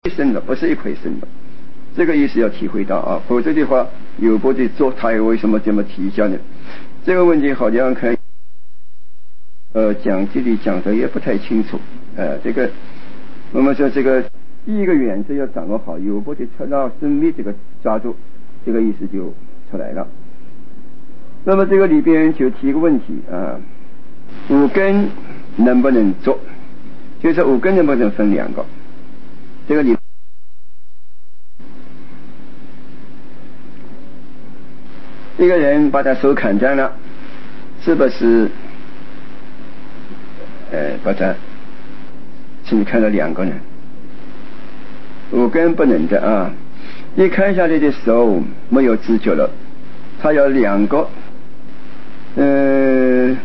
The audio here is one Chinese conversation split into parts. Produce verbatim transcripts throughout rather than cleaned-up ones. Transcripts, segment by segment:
生的，不是一回生的，这个意思要体会到啊，否则的话，有部的做他为什么这么提一下呢？这个问题好像可以，呃，讲这里讲的也不太清楚，呃，这个我们说这个第一个原则要掌握好，有部的彻到生灭这个抓住，这个意思就出来了。那么这个里边就提一个问题啊，五根能不能做？就是五根能不能分两个？这个里一个人把他手砍断了，是不是呃把他请你看到两个人？五根不能的啊，一看下来的时候没有知觉了，他要两个呃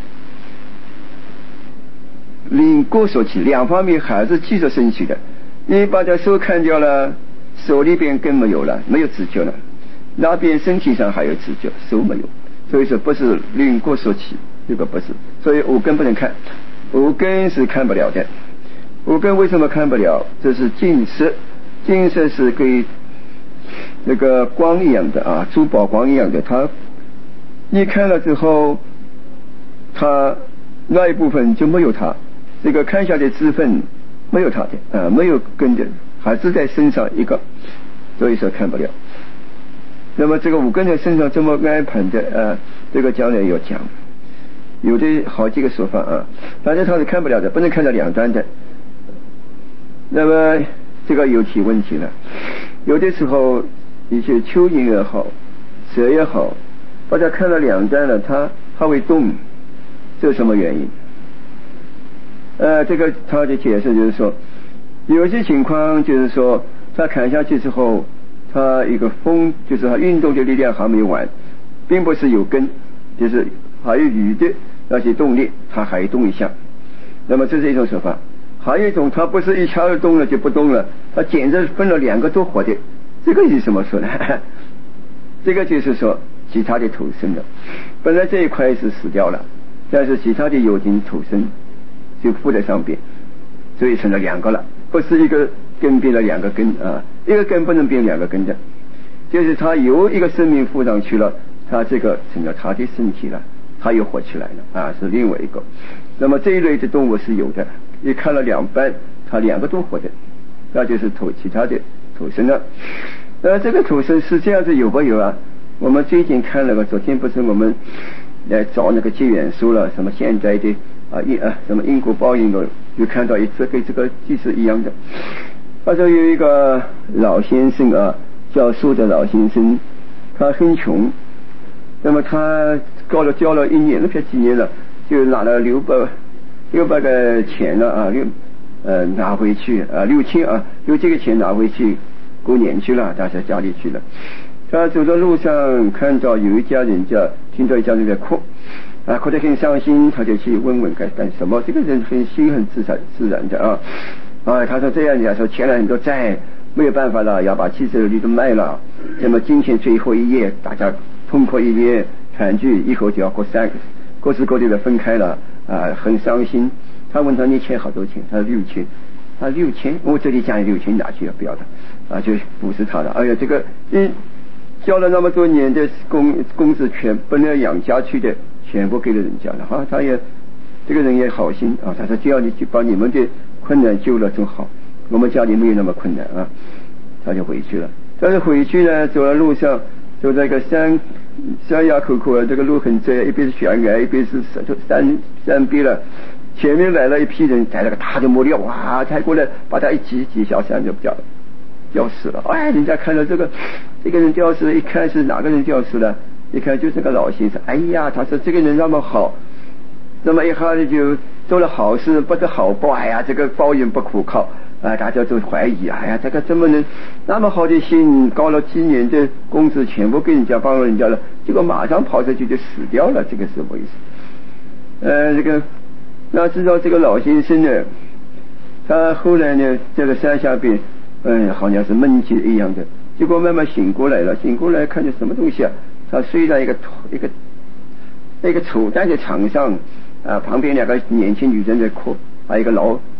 灵过所起，两方面还是继续升起的。你把他手砍掉了，手里边根没有了，没有知觉了，那边身体上还有知觉，手没有，所以说不是灵过所起，这个不是，所以五根不能看，五根是看不了的。五根为什么看不了？这是近视，近视是跟那个光一样的啊，珠宝光一样的，它你看了之后，它那一部分就没有它，这个看下的支分没有它的啊，没有根的，还是在身上一个，所以说看不了。那么这个五根在身上这么安排的啊，这个将来要讲，有的好几个说法啊，反正它是看不了的，不能看到两端的。那么这个有提问题了，有的时候一些蚯蚓也好，蛇也好，把它看了两端了，它它会动，这是什么原因？呃，这个他的解释就是说，有些情况就是说，它砍下去之后，它一个风就是它运动的力量还没有完，并不是有根，就是还有余的那些动力，它还动一下。那么这是一种说法。还有一种，它不是一下子动了就不动了，它简直分了两个都活的，这个是什么说呢？这个就是说其他的投生的，本来这一块是死掉了，但是其他的有情投生就附在上边，所以成了两个了，不是一个根变了两个根啊，一个根不能变两个根的，就是它由一个生命附上去了，它这个成了它的身体了，它又活起来了啊，是另外一个。那么这一类的动物是有的，一看了两半，它两个都活的，那就是投其他的投生了。呃，这个投生是这样子有不有啊？我们最近看了个，昨天不是我们来找那个结缘书了，什么现在的啊因啊什么因果报应的，就看到一次跟这个即是一样的。他说有一个老先生啊，教书的老先生，他很穷，那么他搞了教了一年，那才几年了，就拿了六百六百个钱了啊，六呃拿回去啊六千啊，用这个钱拿回去过年去了，他在家里去了。他走在路上看到有一家人家，听到一家人在哭啊，哭得很伤心，他就去问问该干什么。这个人很心很自然自然的啊啊，他说这样的，说欠了很多债，没有办法了，要把汽车里都卖了。那么今天最后一夜，大家痛哭一夜，团聚以后就要过三各自各地的分开了啊，很伤心。他问他你欠好多钱？他说六千。他六千，我这里家里六千拿去要不要的啊？就不是他的。哎呀，这个嗯。交了那么多年的工工资，全本来养家去的，全部给了人家了哈。他也这个人也好心啊，他说只要你去把你们的困难救了就好，我们家里没有那么困难啊，他就回去了。但是回去呢，走在路上，走在一个山山崖口口啊，这个路很窄，一边是悬崖，一边是山山壁了。前面来了一批人，带了个大的木料，哇，抬过来把他一挤挤下山就不掉了。掉死了！哎，人家看到这个，这个人掉死了，一看是哪个人掉死了？一看就是这个老先生。哎呀，他说这个人那么好，那么一下子就做了好事，不得好报。哎呀，这个报应不可靠啊！大家都怀疑，哎呀，这个怎么能那么好的心，搞了几年的工资全部给人家帮了人家了，结果马上跑出去就死掉了，这个是什么意思？呃，这个那知道这个老先生呢，他后来呢，这个山下边。嗯，好像是闷气一样的，结果慢慢醒过来了，醒过来看见什么东西啊？他睡在一个一个一个丑蛋的床上啊，旁边两个年轻女人在哭，还有一个老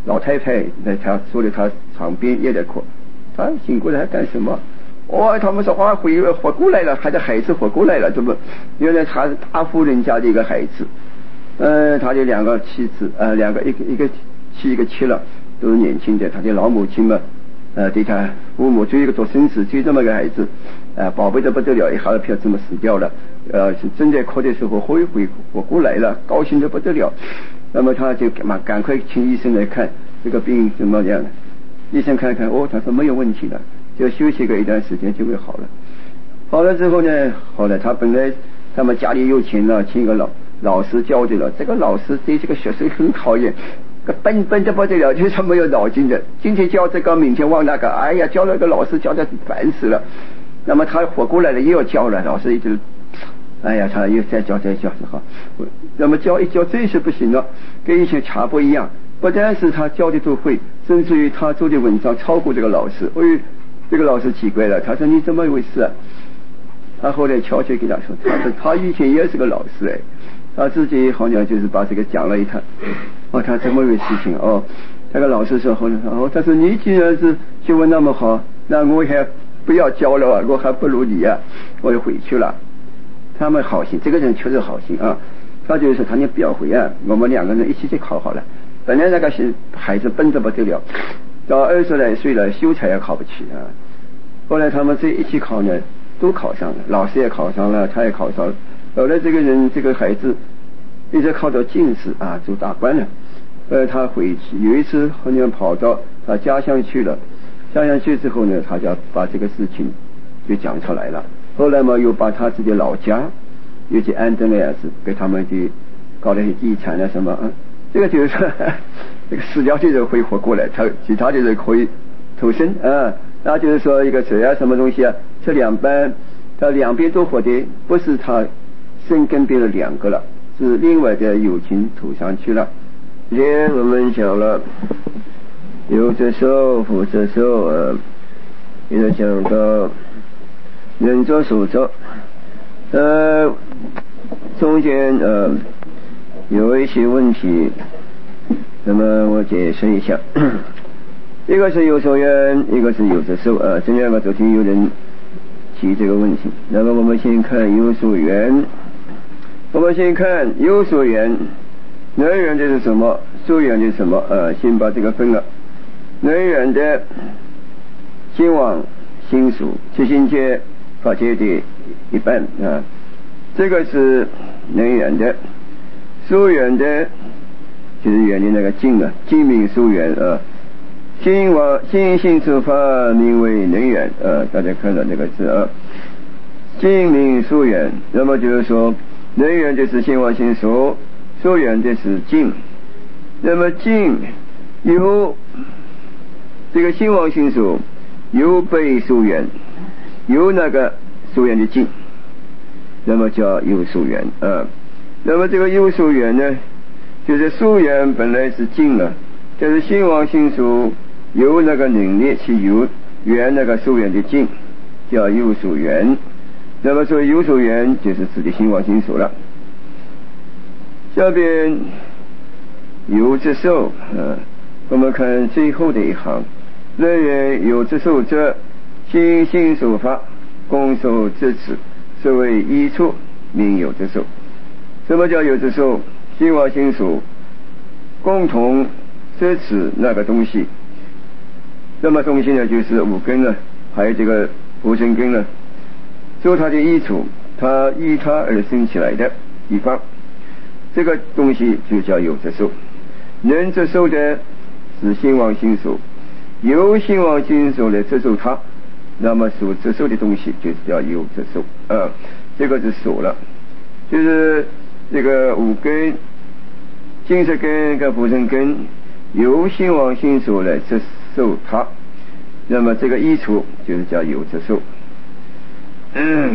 老太太在他坐在他床边也在哭，他醒过来还干什么？哦，他们说哇，回活过来了，他的孩子活过来了，怎么？原来他是大户人家的一个孩子，呃，他的两个妻子，呃，两个一个一个妻一个妻了，都是年轻的，他的老母亲嘛，呃，对他父母追一个做孙子，追这么个孩子，呃，宝贝的不得了，一下子票这么死掉了，呃，是正在哭的时候，回回活过来了，高兴的不得了。那么他就嘛赶快请医生来看这个病怎么样。医生看看，哦，他说没有问题了，就休息个一段时间就会好了。好了之后呢，后来他本来他们家里有钱了，请一个老老师教的了。这个老师对这个学生很讨厌，个笨笨的不得了，就是没有脑筋的。今天教这个，明天忘那个，哎呀，教那个老师教的烦死了。那么他活过来了，又要教了，老师一直，哎呀，他又再教再教，好。那么教一教真是不行了，跟以前差不一样。不但是他教的都会，甚至于他做的文章超过这个老师。哎，这个老师奇怪了，他说你怎么回事啊？他后来悄悄给他说，他说他以前也是个老师哎，他自己好像就是把这个讲了一趟。哦，他这么回事情哦。那个老师说后来哦，他说你既然是学问那么好，那我还不要教了啊，我还不如你啊，我就回去了。他们好心，这个人确实好心啊。他就说他你不要回啊，我们两个人一起去考好了。本来那个孩子笨得不得了，到二十来岁了，秀才也考不起啊。后来他们这一起考呢，都考上了，老师也考上了，他也考上了。后来这个人这个孩子一直考到进士啊，做大官了。呃，他回去有一次好像跑到他家乡去了，家乡去之后呢，他就把这个事情就讲出来了。后来嘛，又把他自己老家又去安顿了也是给他们去搞了些地产啊什么啊。这个就是说这个死掉的人会活过来，他其他的人可以投生啊。那就是说一个谁啊什么东西啊，这两边他两边都活的，不是他生跟别人两个了，是另外的友情投上去了。今天我们讲了有着受福着受啊，也就讲到人作手作，呃中间呃有一些问题，那么我解释一下。一个是有所缘，一个是有着受啊，这两个昨天有人提这个问题。那么我们先看有所缘，我们先看有所缘，能缘的是什么，所缘的是什么啊？先把这个分了。能缘的心王心属七心界法界的一半啊，这个是能缘的。疏远的就是远离那个静啊，静名疏远啊。心王心性出发名为能远啊，大家看到这个字啊，静名疏远。那么就是说，能远就是心王心疏，疏远就是静。那么静有这个心王心疏，有被疏远，有那个疏远的静，那么叫有疏远啊。那么这个有疏远呢，就是疏远本来是静了，但是心王心疏有那个能力去有缘那个疏远的静，叫有疏远。那么说有疏远就是指的心王心疏了。下边有之受啊，我们看最后的一行，人缘有之受者，心心所发，共受之此，是为一处名有之受。什么叫有之受？心王心属共同支持那个东西，那么东西呢就是五根了，还有这个无生根了，受它的益处，它依它而生起来的地方，这个东西就叫有之受。能之受的是心王心属，由心王心属来接受它，那么所接受的东西就是叫有之受啊，这个是所了，就是这个五根、精色根跟福生根由心王心属来接受它，那么这个益处就是叫有之受。嗯，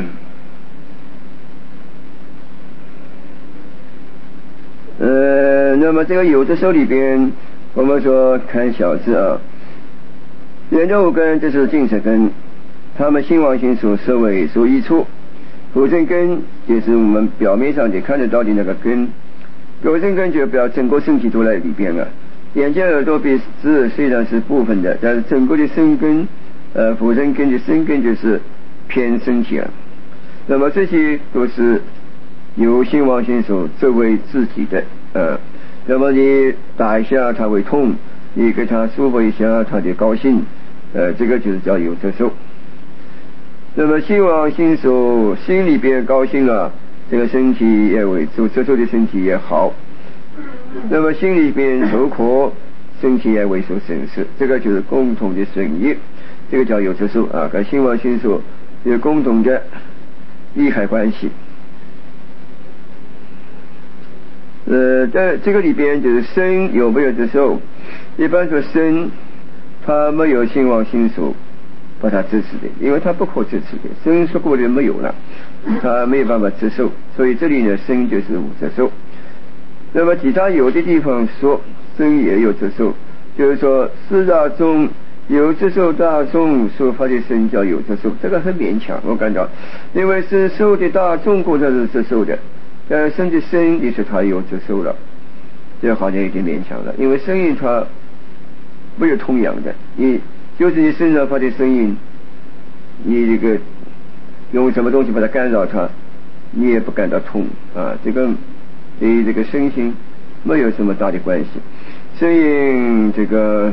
呃，那么这个有之受里边，我们说看小字啊，眼这五根就是精色根，他们心王心属设为所益处。福生根就是我们表面上的看得到的那个根，福生根就表整个身体都在里边了， 眼睛、耳朵、鼻子虽然是部分的，但是整个的身根，呃，附身根的身根就是偏身体了。那么这些都是由心王心所作为自己的，呃，那么你打一下他会痛，你给他舒服一下他就高兴，呃，这个就是叫有折寿。那么心王心所心里边高兴了，这个身体也会做折寿的身体也好。那么心里边愁苦，身体也会受损失，这个就是共同的损益，这个叫有折寿啊，跟心王心所有共同的利害关系。呃，在这个里边就是身有没有折寿，一般说身它没有心王心所把它支持的，因为它不可支持的，身说过的没有了，它没有办法折寿，所以这里呢身就是无折寿。那么其他有的地方说身也有折寿，就是说四大中有折寿大众所发的身叫有折寿，这个很勉强，我感到，因为是受的大众过它是折寿的，但身的身也是它有折寿了，这好像有点勉强了，因为声音它没有痛痒的，你就是你身上发的声音，你这个用什么东西把它干扰它，你也不感到痛啊，这个对这个身心没有什么大的关系。声音这个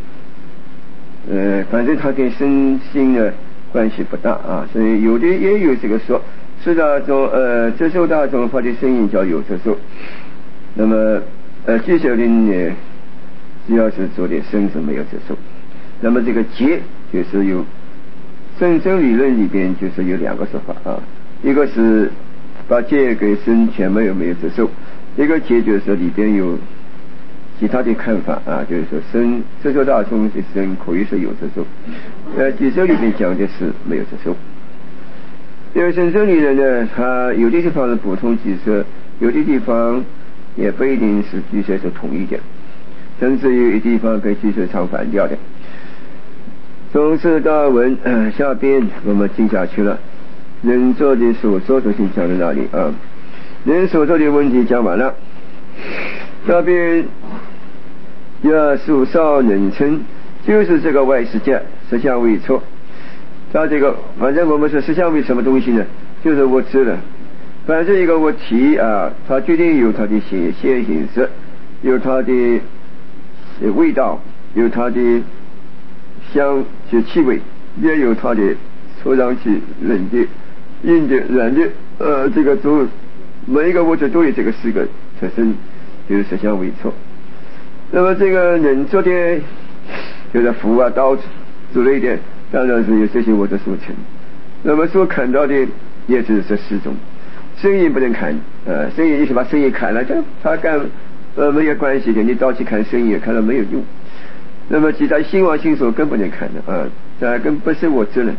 呃，反正它跟身心的关系不大啊，所以有的也有这个说，四大众呃折寿大众发的声音叫有折寿。那么呃俱舍论呢，只要是做的身是没有折寿。那么这个劫就是有真正理论里边就是有两个说法啊，一个是把劫给身全没有没有折寿，一个劫就是说里边有其他的看法啊，就是说身折寿大众的身可以说有折寿，呃俱舍里面讲的是没有折寿。因为真正理论呢，它有的地方是补充俱舍，有的地方也不一定是俱舍是统一的，甚至有一地方跟俱舍唱反调的。从此大文、呃、下边我们进下去了，人做的所做都先讲到那里啊，人所做的问题讲完了，下边要数少人称，就是这个外世界实相为错。他这个反正我们说实相为什么东西呢，就是我知了，反正一个物体啊，它决定有它的显现形式，有它的味道，有它的香及气味，也有它的搓上去冷的硬的软的，呃这个都每一个物质都有这个四个特征，就是实相为错。那么这个人做的就是斧啊刀之类的，当然是有这些物质所成。那么所看到的也是这四种，声音不能看，呃声音你是把声音看了，这它跟呃没有关系的，你到去看声音看了没有用。那么其他心王心所更不能看的啊，这更不是我知了。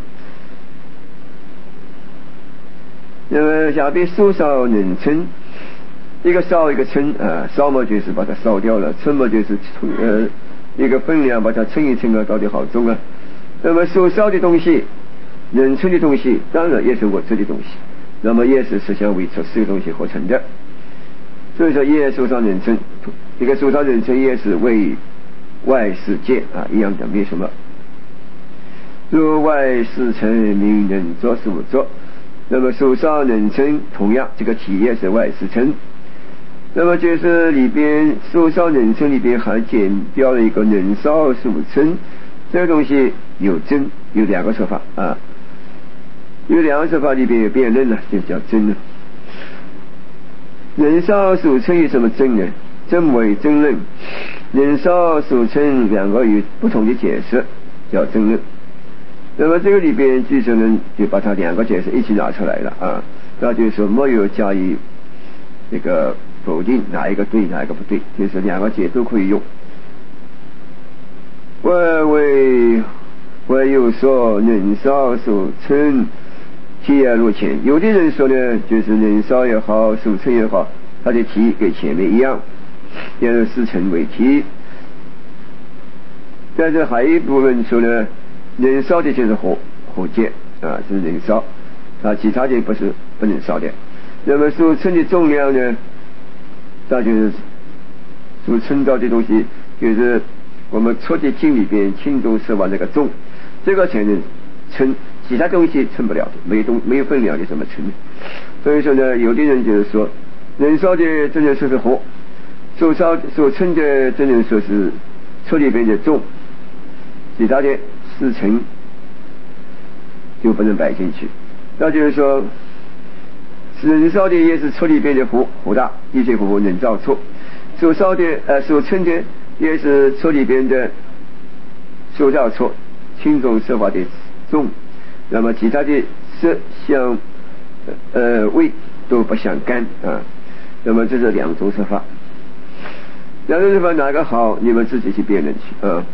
那么下边数少能称，一个烧一个称啊，烧嘛就是把它烧掉了，称嘛就是呃一个分量把它称一称啊，到底好重啊。那么所烧的东西，能称的东西，当然也是我知的东西，那么也是实相为错四个东西合成的。所以说也数少能称，这个数少能称也是为外世界啊一样的，没什么。若外世成名人作所作，那么数少能称同样这个体也是外世成。那么就是里边数少能称里边还减掉了一个能少数称，这个东西有真有两个说法啊，有两个说法里边有辩论了，就叫真了。能少数称有什么真呢？真伪真论，能少数称两个有不同的解释，叫真论。那么这个里边俱舍论就把它两个解释一起拿出来了啊，那就是说没有加以这个否定哪一个对哪一个不对，就是两个解都可以用。外为外有说能少数称体而入前，有的人说呢，就是能少也好，数称也好，它的体跟前面一样，也是四称为体。但是还有一部分说呢，能烧的就是火火箭啊，是能烧，啊，其他的不是不能烧的。那么所称的重量呢，那就是所称到的东西， 就是我们出的经里边轻重色法那个重，这个才能称，其他东西称不了的，没有东没有分量的怎么称？所以说呢，有的人就是说，燃烧的只能说是火，所烧所称的只能说是车里边的重，其他的四层就不能摆进去。那就是说，燃烧的也是车里边的火，火大，地水火风能造错。所烧的呃所称的也是车里边的所造错，轻重色法的重。那么其他的色相呃味都不相干啊。那么这是两种色法，两种色法哪个好，你们自己去辨认去啊。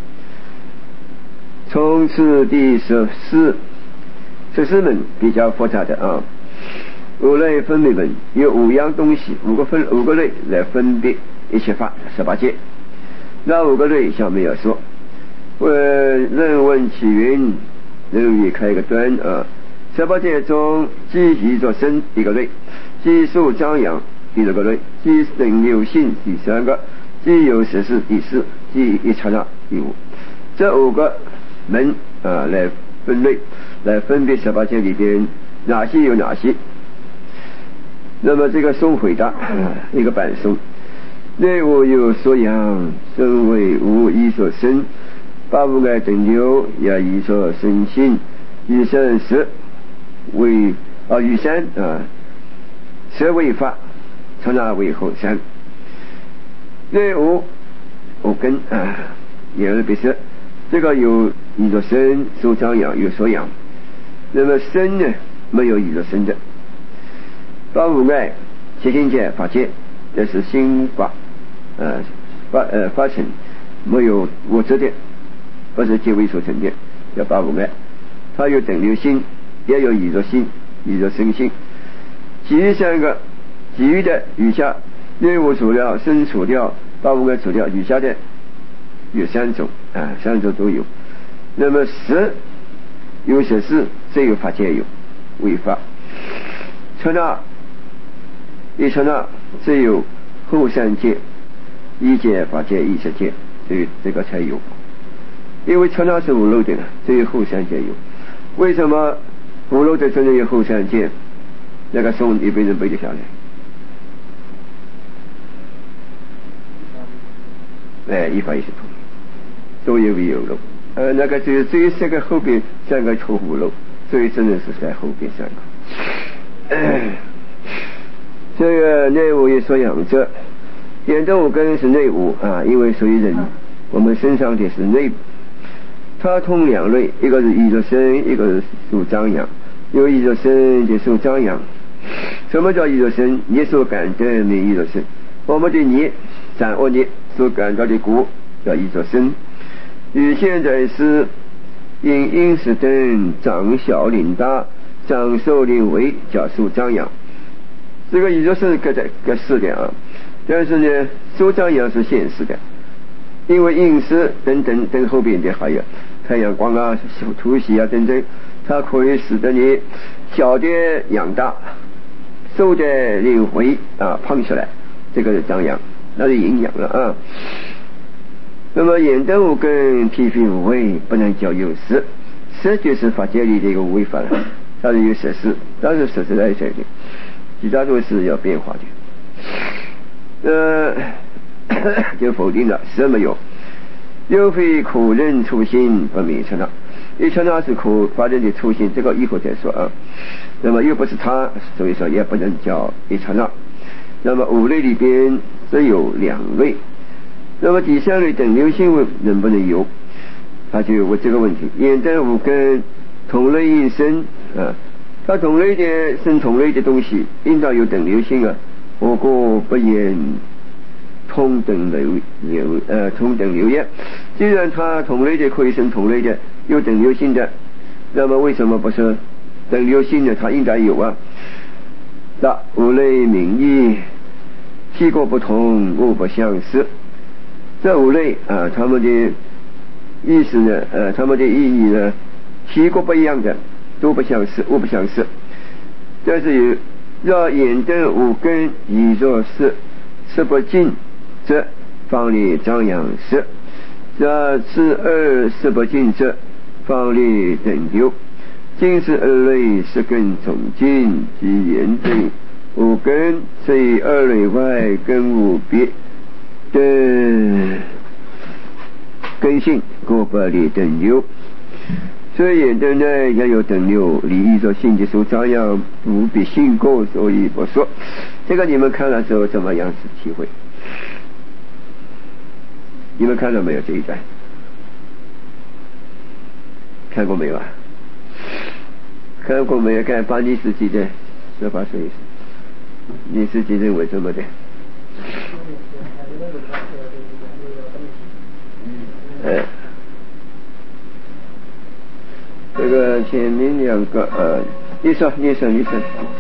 从此第十四十四门比较复杂的啊，五类分别门有五样东西，五个分五个类来分别一切法十八界。那五个类下面要说，问人问起云，人欲开个端啊。十八界中，即一作身一个类，即受张扬第二个类，即等流性第三个，即有实事第四，即一刹那第五。这五个门啊来分类，来分别十八界里边哪些有哪些。那么这个颂回答、啊、一个版颂，内无有所养，身为无一所生，八无碍等流也一所生性，以三十为啊与三啊十为法，刹那为后三。内无无根啊，也是别是这个有一所生受张扬有所养，那么生呢没有一所生的。八无碍七境界法界，这是心法呃发呃发成，没有物质的，不是结为所成的，叫八无碍。它有等流性，也有宇宙性、宇宙生性。其余三个，其余的余下内无除掉、生除掉、八无碍除掉，余下的有三种啊，三种都有。那么十有实事，只有法界有为法。刹那一刹那只有后三界，一界、法界、意识界，所以这个才有。因为刹那是无漏的，只有后三界有。为什么无漏的只有后三界？那个颂一辈人背得下来。哎，一法一是同，都有为有漏。呃，那个就是只有三个后边三个出无漏，所以真的是在后边三个。呃这个内无有所养者，眼的五根是内无啊，因为属于人，我们身上的是内部。它通两类，一个是意作身，一个是受张扬。有意作身就受张扬。什么叫意作身？你所感的没意作身。我们的你掌握你所感到的果叫意作身。与现在是因因时等长小领大，长受领为叫受张扬。这个意作身各在各四的啊，但是呢，受张扬是现实的，因为因时等等等后边的还有太阳光啊、突袭啊等等，它可以使得你小的养大，受的领回啊胖起来，这个是张扬，那是营养了啊。那么眼灯五根体非无为，不能叫有实，实就是法界里的一个无为法了，它是有实事，但是实实在在的，其他都是要变化的。呃，就否定了实没有。又非可认初心不明刹那，一刹那是可发生的初心，这个以后再说啊。那么又不是它，所以说也不能叫一刹那。那么五类里边只有两类，那么第三类等流性能不能有？他就问这个问题：眼灯五根同类应生啊，它同类的生同类的东西，应当有等流性啊。我过不言同等流流呃同等流也。既然它同类的可以生同类的，有等流性的，那么为什么不是等流性的？它应该有啊。那五类名义，体过不同，物不相似。这五类啊，他们的意思呢，呃，他们的意义呢，体过不一样的，都不相似，物不相似。但是有若眼灯五根以作是，是不尽则方里张扬实， 假此二十不尽者，方力等流。今是二类十根从尽及言对五根，所以二类外根无别的根性，故不离等流。所以言等呢也有等流，离依着性即属张扬，不必性过，所以不说。这个你们看了之后怎么样子体会？你们看到没有这一段？看过没有啊？看过没有？看把你自己的说法说一说，你自己认为怎么的？哎，这个前面两个呃，你说你说你说，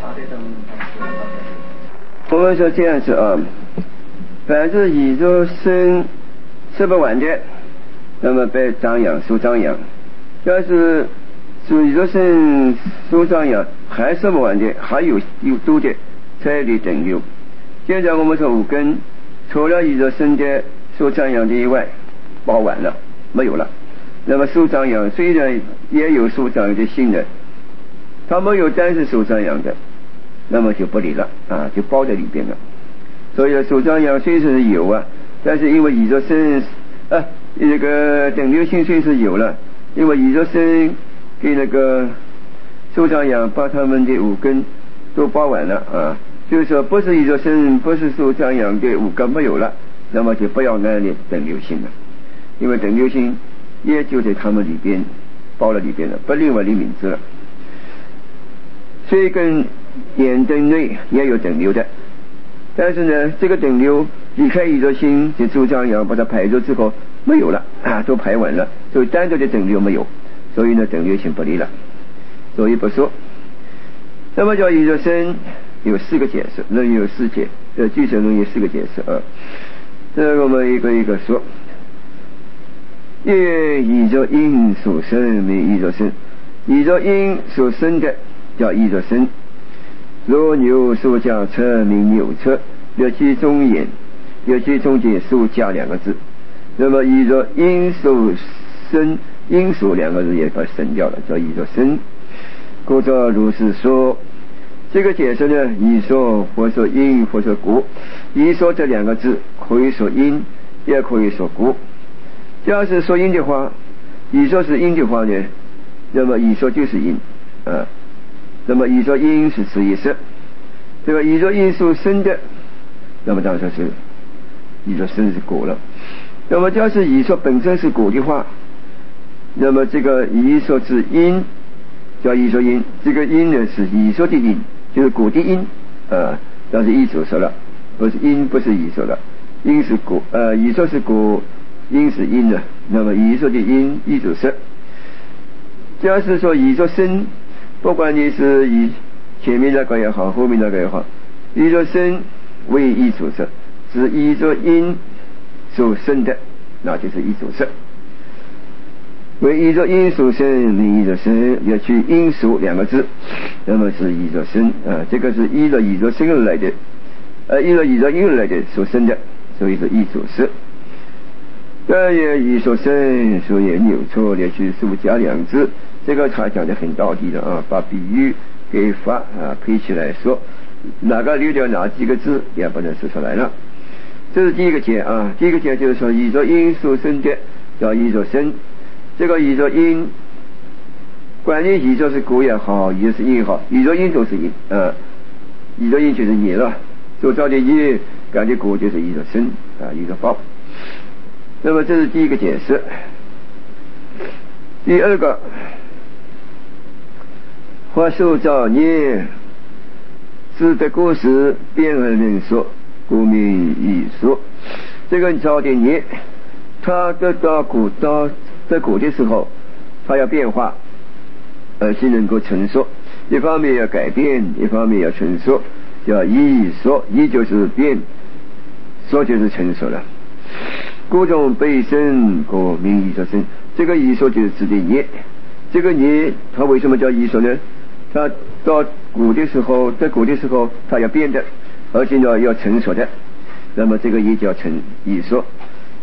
我们说这样子啊，凡是宇宙生吃不完的，那么被张扬受张扬；要是属宇宙生受张扬还吃不完的，还有有多的，才离等流。现在我们说五根，除了宇宙生的受张扬的以外，包完了，没有了。那么受张扬虽然也有受张扬的性的，它没有单是受张扬的，那么就不离了啊，就包在里边了。所以受张扬虽是有啊，但是因为宇宙生啊，这个等流性虽是有了，因为宇宙生给那个受张扬把他们的五根都包完了啊，就是说不是宇宙生，不是受张扬的五根没有了，那么就不要按列等流性了，因为等流性也就在他们里边包了里边了，不另外立名字了。所以跟眼灯内也有等流的，但是呢，这个等流离开宇宙性就受张扬把它排出之后没有了啊，都排完了，所以单独的等流没有，所以呢等流性不离了，所以不说。那么叫宇宙生有四个解释，论有四解，呃，俱舍论有四个解释啊，这个我们一个一个说。因为宇宙因所生名宇宙生，宇宙因所生的叫宇宙生。若牛所加车名牛车，略其中言，略其中间所加两个字，那么宇宙因所生，因所两个字也把它省掉了，叫宇宙生。故照如是说，这个解释呢，以说或说因或说果，以说这两个字可以说因，也可以说果。要是说因的话，以说是因的话呢，那么以说就是因啊，那么以说因是此意思，这个以说因所生的，那么当然是以说生是果了。那么要是以说本身是果的话，那么这个以说之因叫以说因，这个因呢是以说的因，就是果的因啊，但是以说说了，不是因，不是以说了，因是果，呃，以说是果，因是因呢，那么以说的因一组色。假是说以说生，不管你是以前面那个也好，后面那个也好，以说生为一组色，是以说因所生的，那就是一组色。为以说因所生名以说生，要去因所两个字，那么是以说生啊，这个是依着以说生而来的，呃，依着以说因而来的所生的，所以是一组色。但也以说生，所以扭错了去数加两字，这个他讲的很到底的啊，把比喻给法啊配起来说，哪个留掉哪几个字也不能说出来了。这是第一个解啊，第一个解就是说以说因所生的叫以说生，这个以说因，管你以说是果也好，也是因也好，以说因都是因啊，以说因就是也了，所造的业感觉果就是以说生啊，以说报。那么这是第一个解释。第二个，或受造孽，是得果时变而能说，故名以说。这个造的孽，它得到果到得果的时候，它要变化，而且能够成熟。一方面要改变，一方面要成熟，叫以说，以就是变，说就是成熟了。故中被生故名以说生，这个以说就是指的业，这个业它为什么叫以说呢？它到果的时候，在果的时候它要变的，而且呢要成熟的，那么这个也叫成以说。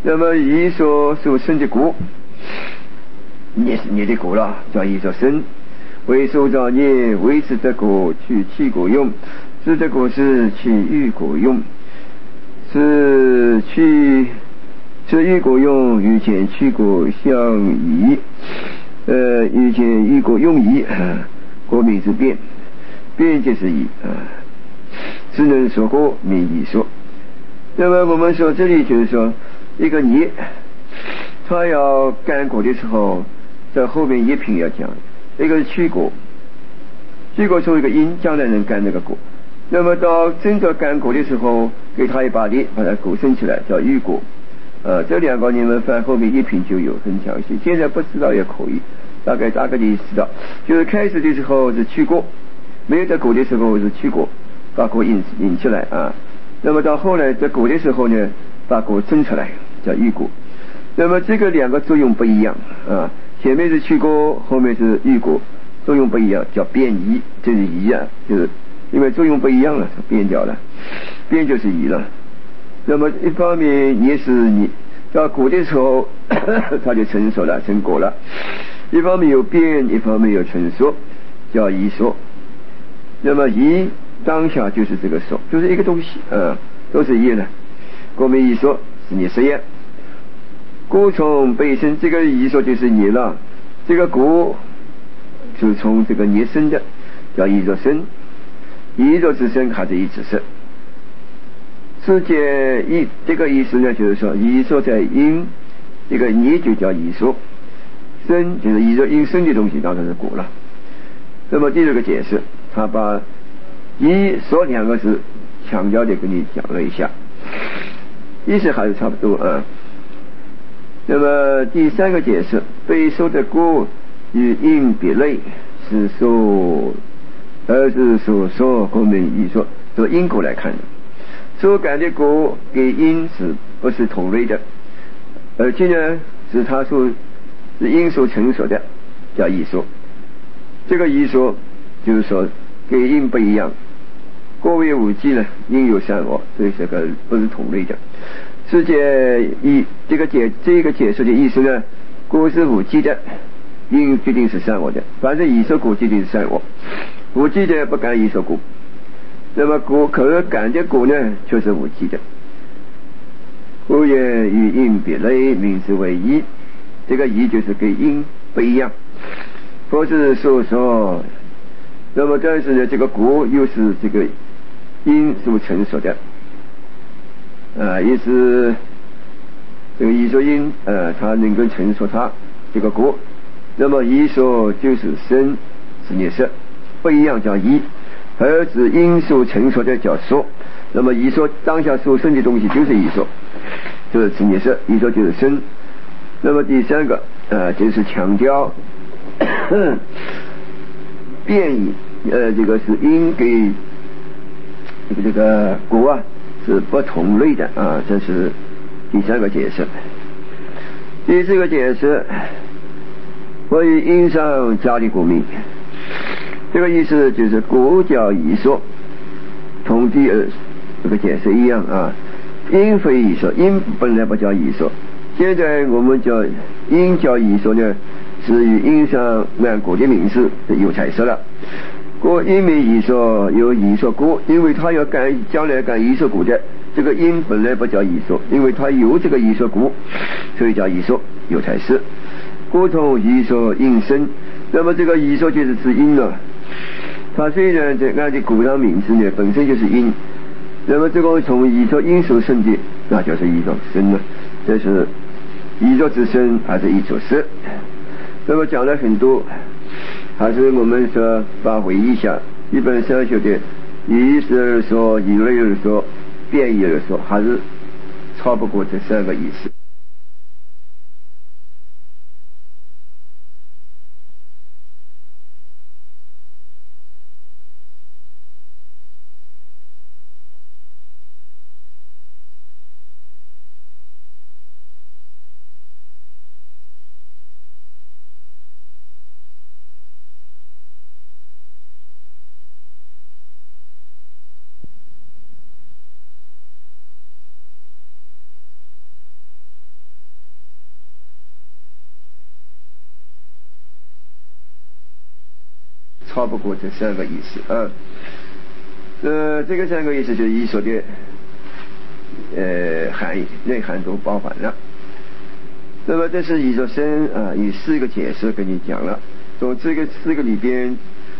那么乙所所生的果，你是你的果了，叫乙所生。为受造孽，为此得果，取其果用，是得果是取欲果用，是去是欲果用，与前去果相宜。呃，与前欲果用宜，果名之变，变就是宜啊，只能说果名宜说。那么我们说这里就是说，一个业，他要干果的时候，在后面一品要讲，一个是去果，去果作为一个因，将来能干那个果。那么到真正干果的时候，给他一把力，把它果生起来，叫欲果。呃，这两个你们翻后面一品就有很详细，现在不知道也可以，大概大概的意思道，就是开始的时候是去果，没有得果的时候是去果，把果引引起来啊。那么到后来在果的时候呢，把果生出来，叫欲果。那么这个两个作用不一样啊，前面是去果，后面是欲果，作用不一样，叫变异，这是移啊，就是因为作用不一样了，变掉了，变就是移了。那么一方面也是你到果的时候它就成熟了，成果了，一方面有变，一方面有成熟，叫移说。那么移当下就是这个说，就是一个东西啊，都是一的。我们一说是你实验，果从本身，这个一说就是你了，这个果就从这个你生的，叫一说生，一说之生还是一之生。世界一这个意思呢，就是说一说在因，这个你就叫一说，生就是一说因生的东西当然是果了。那么第二个解释，他把一说两个字强调的跟你讲了一下，意思还是差不多啊。那么第三个解释，被说的果与因别类，是说而是所说我们一说从因果来看的，所感的果跟因是不是同类的，而且呢是他所是因所成熟的，叫一说。这个一说就是说跟因不一样，果为无记呢，因有善恶，所以这个不是同类的。世界一这个解这个解释的意思呢，果是无记的，因决定是善恶的，反正一说果决定是善恶，无记的不干一说果。那么果可感的果呢，却是无记的。故也与因别类，名之为一。这个一就是跟因不一样，不是所说。那么但是呢，这个果又是这个因所成熟的，啊，也是这个一说因，呃，它能够成熟它这个果。那么一说就是生，是孽色，不一样叫一，而是因所成熟的叫说。那么一说当下所生的东西就是一说，就是此孽色，一说就是生。那么第三个，呃，就是强调变异，呃，这个是因给这个这个果啊是不同类的啊，这是第三个解释。第四个解释，关于因上加的果名，这个意思就是果叫一说，同第二这个解释一样啊。因非一说，因本来不叫一说，现在我们叫因叫一说呢，是与因上按果的名字有彩色了。果因为一说有一说果，因为他要干将来干一说果的，这个因本来不叫一说，因为他有这个一说果，所以叫一说有彩色。果从一说因生，那么这个一说就是指因了。它虽然在按的果上名字呢本身就是因，那么这个从一说因所生的，那就是一说生了，这是一说之生还是一说生。那么讲了很多，还是我们说发挥一下，基本上学的一是而说，一类而说，变异而说，还是超不过这三个意思。 超不过这三个意思啊。呃，这个三个意思就是一说的呃含义内涵都包含了。那么这是宇宙身啊，以四个解释跟你讲了，从这个四个里边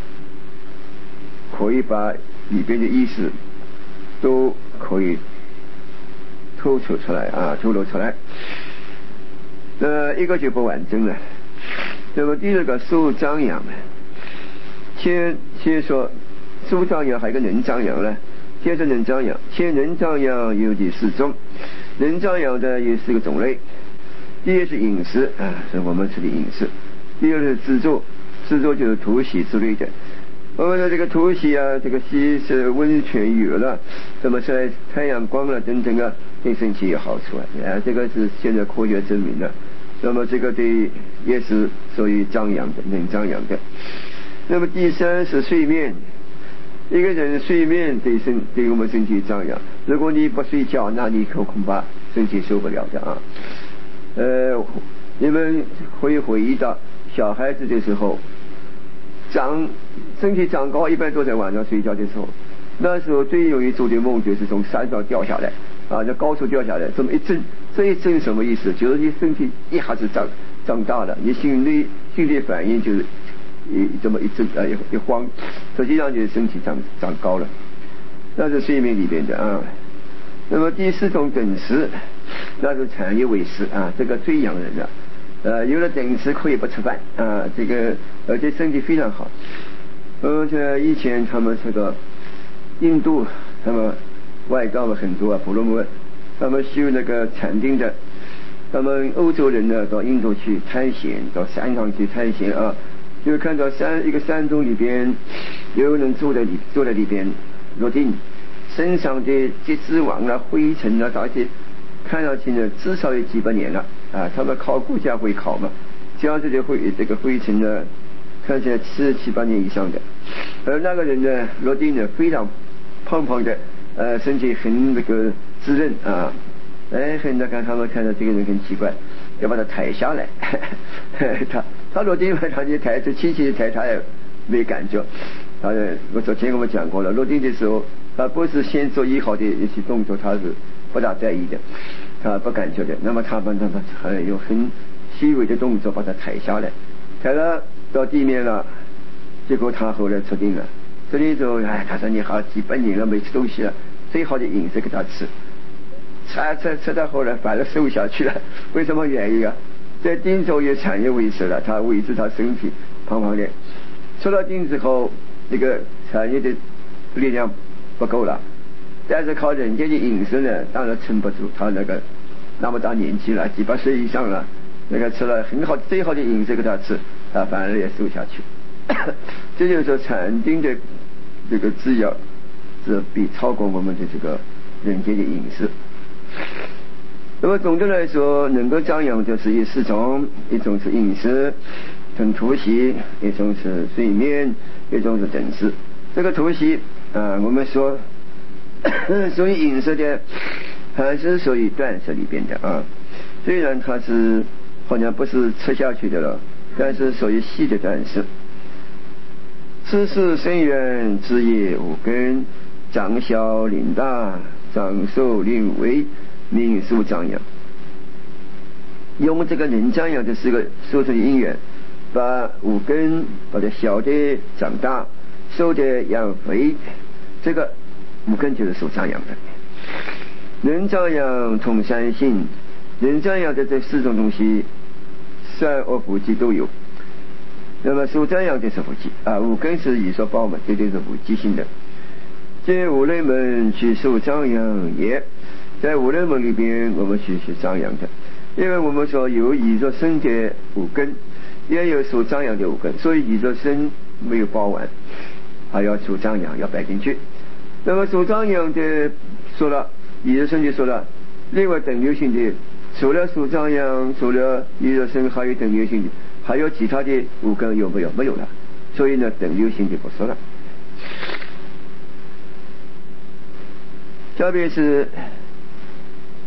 可以把里边的意思都可以透出出来啊，透露出来。那一个就不完整了。那么第二个受张扬，先先说受张扬还有一个能张扬呢。先说能张扬，先能张扬有第四种，能张扬的有四个种类。第一是饮食啊，是我们吃的饮食。第二是制作，制作就是突袭之类的。我们的这个突袭啊，这个吸是温泉有了，那么晒太阳光了等等啊，对身体有好处啊，啊，这个是现在科学证明的。那么这个对也是属于张扬的，能张扬的。那么第三是睡眠，一个人睡眠对身对我们身体张扬。如果你不睡觉，那你可恐怕身体受不了的啊。呃，你们会回忆到小孩子的时候，长身体长高一般都在晚上睡觉的时候，那时候最容易做的梦就是从山上掉下来啊，在高处掉下来，这么一震，这一震什么意思？就是你身体一下子长长大了，你心理心理反应就是一这么一震啊，一一慌，实际上就是身体长长高了，那是睡眠里边的啊。那么第四种等时，那是产业为食啊，这个最养人的，呃，有了等时可以不吃饭啊，这个而且身体非常好。而且以前他们这个印度，他们外教很多啊，婆罗门，他们修那个禅定的，他们欧洲人呢到印度去探险，到山上去探险啊，就看到山一个山洞里边有人坐在里坐在里边入定。身上的结脂网啊、灰尘啊，而且看上去呢，至少有几百年了啊。他们考古家会考嘛，只要这些灰这个灰尘呢，看起来是七八年以上的。而那个人呢，落地呢非常胖胖的，呃，身体很那个滋润啊。哎，很那看他们看到这个人很奇怪，要把他抬下来。他他落地嘛，他就抬，这轻轻的抬，他也没感觉。他我昨天我们讲过了，落地的时候。他不是先做一好的一些动作，他是不大在意的，他不感觉的。那么他们他们还有很细微的动作把他抬下来，抬了到地面了，结果他后来出定了。出定之后，哎，他说你好几百年了没吃东西了，最好的饮食给他吃，吃吃吃到后来反而瘦下去了。为什么原因啊？在定之后也产业维持了，他维持他身体胖胖的。出了定之后，这个产业的力量不够了，但是靠人家的饮食呢，当然撑不住。他那个那么大年纪了，几百岁以上了，那个吃了很好最好的饮食给他吃，他反而也瘦下去。这就是说禅定的这个滋养是比超过我们的这个人间的饮食。那么总的来说，能够张扬就是有四种，一种是饮食跟突袭，一种是睡眠，一种是等时。这个突袭啊，我们说属于饮食的，还是属于断食里边的啊。虽然它是好像不是吃下去的了，但是属于细的断食。吃是生源，枝叶无根，长小龄大，长寿令微，命数张扬。用这个能张扬的四个说成因缘，把五根把它小的长大，瘦的养肥，这个五根就是受张扬的。能张扬通三性，能张扬的这四种东西，善恶福忌都有。那么受张扬就是福忌啊，五根是以说报嘛，这就是福忌性的。这五类门去受张扬也，在五类门里边，我们去去张扬的。因为我们说有以作生的五根，也有受张扬的五根，所以以作生没有包完，还要受张扬要摆进去。那么受张扬的说了，以作生就说了，另外等流性的除了受张扬，除了以作生，还有等流性的，还有其他的五根有没有？没有了，所以呢等流性的不说了。特别是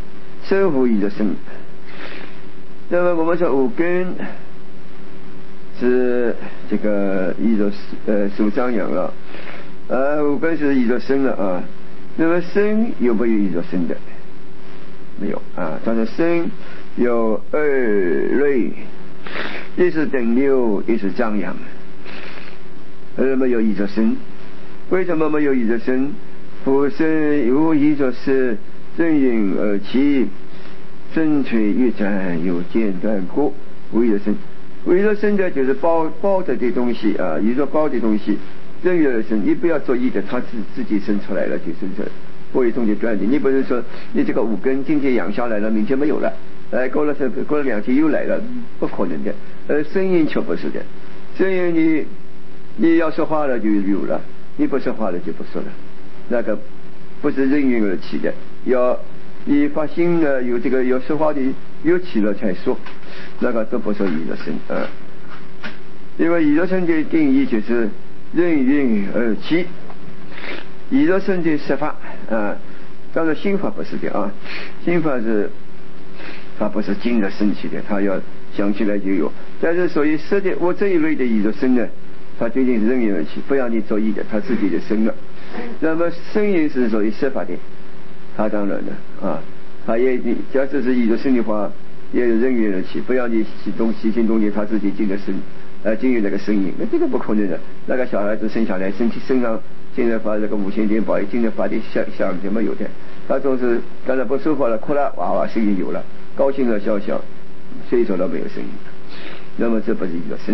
生福以作生。那么我们说五根是这个依着呃受张扬了，呃五根是依着生了啊。那么生有没有依着生的？没有啊。但是生有二类，一是等流，一是张扬，而没有依着生。为什么没有依着生？夫生有依着是正运而起，正垂欲展，有间断过，无依着生。无依着生的就是包包着的东西啊，依着包的东西，正运而生，你不要做意的，它自自己生出来了就生出来，不会中间断的。你不是说你这个五根今天养下来了，明天没有了，哎，过了过了两天又来了，不可能的。而声音却不是的，声音你你要说话了就有了，你不说话了就不说了，那个不是任运而起的，要你发心呢，有这个有说话的有起了才说，那个都不说依着生啊。因为依着生的定义就是任运而起，依着生的说法啊，当然心法不是的啊，心法是它不是经着生起的，它要想起来就有。但是所以说的我这一类的依着生呢，它究竟是任运而起，不要你作意的，它自己的生了。那么声音是属于说法的，它当然的啊，它也假设是依着生的话，也有任运而起，不要你起动起心动念，它自己经着生，呃，经由那个声音，那这个不可能的。那个小孩子生下来，身体身上经常发这个无线电报，经常发的响响就没有的，他总是刚才不舒服了，哭了，哇哇声音有了，高兴了笑笑，睡着了没有声音，那么这不是一个生。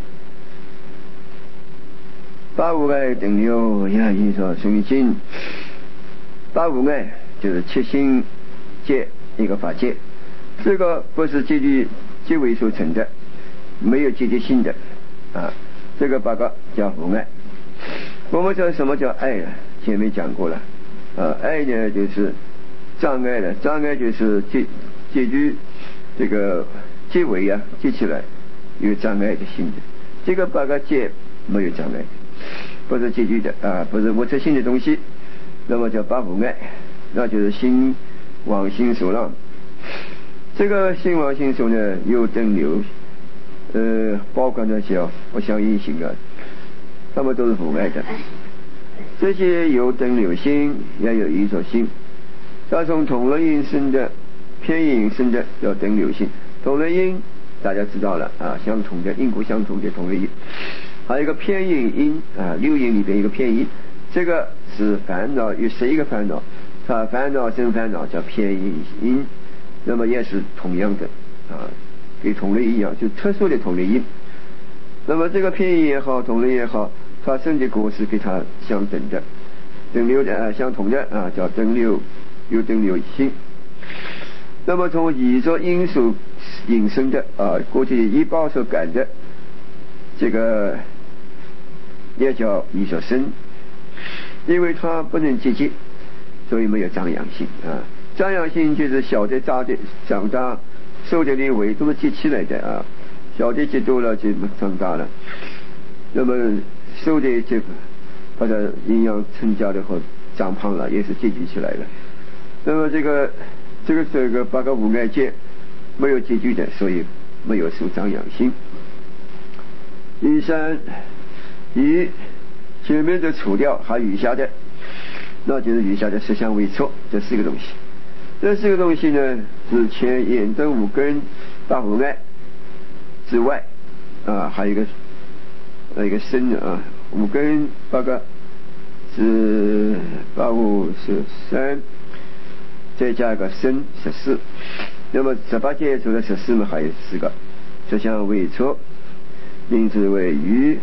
八无碍等流呀，一说生心。八无碍就是七心界一个法界，这个不是结局结为所成的，没有结局性的啊。这个八个叫无碍。我们讲什么叫爱呢？前面讲过了啊，爱呢就是障碍的，障碍就是结结局这个结为啊结起来有障碍的性的，这个八个结没有障碍的。不是结局的啊，不是无特性的东西，那么叫八无碍，那就是心往心所让。这个心往心所呢，有等流，呃，包括那些不相应性啊，他们都是无碍的。这些有等流心，也有依着心。它从同类因生的、偏因生的叫等流心。同类因大家知道了啊，相同的因果相同的同类因。还有一个偏因因啊，六因里边一个偏因，这个是烦恼与谁一个烦恼？它烦恼生烦恼叫偏因因，那么也是同样的啊，跟同类一样，就特殊的同类因。那么这个偏因也好，同类也好，它生的果是跟它相等的，等流的啊，相同的啊，叫等流，有等流心。那么从依着因所引生的啊，过去依报所感的这个。也叫依着生，因为它不能积极，所以没有张扬性啊。张扬性就是小的、大的、长大、瘦的、的尾都是积起来的啊。小的积多了就长大了，那么瘦的就把它营养增加了后长胖了，也是积聚起来了。那么这个这个这个八个无碍界没有积聚的，所以没有受张扬性。第三。以前面的除掉，还余下的，那就是余下的十相为错，这四个东西。这四个东西呢，是前眼灯五根八无碍之外啊，还有一个还有一个身啊，五根八个是八五十三，再加一个身十四。那么十八界除了十四嘛，还有四个十相为错，名字为余。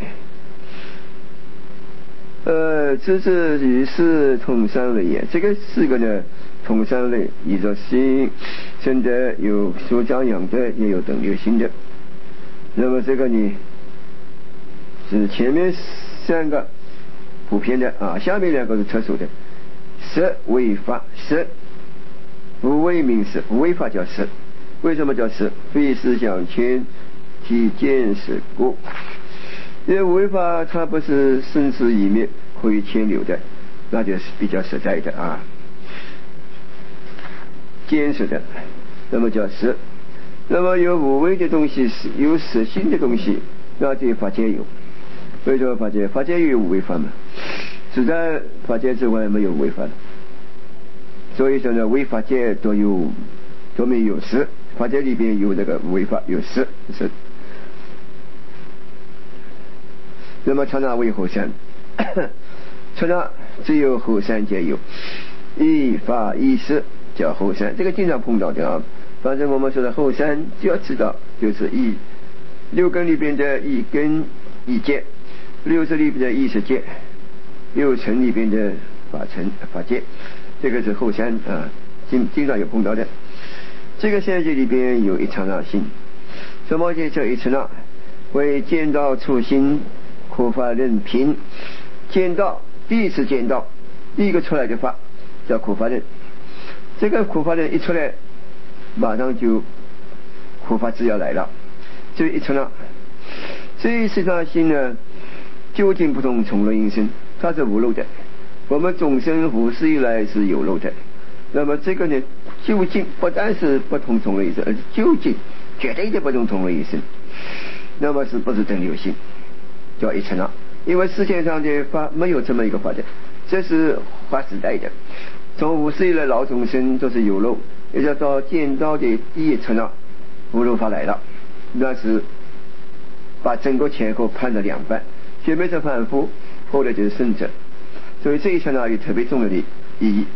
呃，这是于是同三类也，这个四个呢，同三类，依着心生的有所张扬的，也有等流心的。那么这个呢，是前面三个普遍的啊，下面两个是特殊的。色为法，色不为名色，不为法叫色。为什么叫色？非思想牵体见识故。因为违法它不是生死以灭可以牵流的，那就是比较实在的啊，坚实的，那么叫实。那么有无为的东西，有实性的东西， 那就法界有。所以说法界，法界有无为法嘛？实在法界之外没有违法的。所以说呢，违法界都有都没有事，法界里边有那个违法有事是。那么刹那为后三，刹那只有后三皆有，一法一事叫后三，这个经常碰到的啊。反正我们说的后三就要知道，就是一六根里边的一根一界，六识里边的意识界，六尘里边的法尘法界，这个是后三啊，经经常有碰到的。这个三界里边有一刹那心，什么叫一刹那？为见到初心，苦法任凭。见到第一次见到第一个出来的法叫苦法任，这个苦法任一出来，马上就苦法只要来了，这一刹那。这一刹那心呢，究竟不同从论因生，它是无漏的。我们众生无始以来是有漏的，那么这个呢，究竟不但是不同从论因生，而是究竟绝对的不同从论因生，那么是不是等流性，叫一刹那。因为世界上的法没有这么一个法的，这是法时代的。从无始以来老众生都是有漏，也就到见到的第一刹那，无漏法来了，那是把整个前后判了两半，前面是反复，后来就是胜者。所以这一刹那有特别重要的意义。